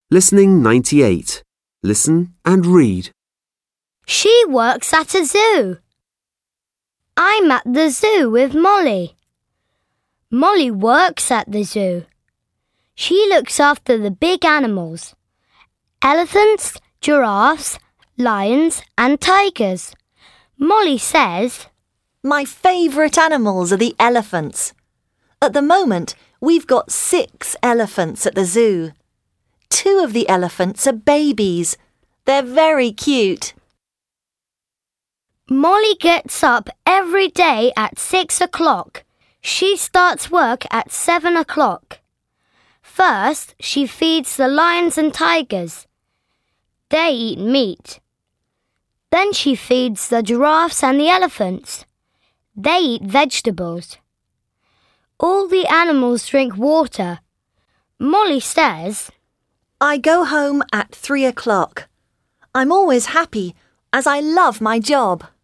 Listening 98. Listen and read. She works at a zoo. I'm at the zoo with Molly. Molly works at the zoo. She looks after the big animals. Elephants, giraffes, lions and tigers. Molly says, My favourite animals are the elephants. At the moment, we've got 6 elephants at the zoo. 2 of the elephants are babies. They're very cute. Molly gets up every day at 6 o'clock. She starts work at 7 o'clock. First, she feeds the lions and tigers. They eat meat. Then she feeds the giraffes and the elephants. They eat vegetables. All the animals drink water. Molly says, I go home at 3 o'clock. I'm always happy as I love my job.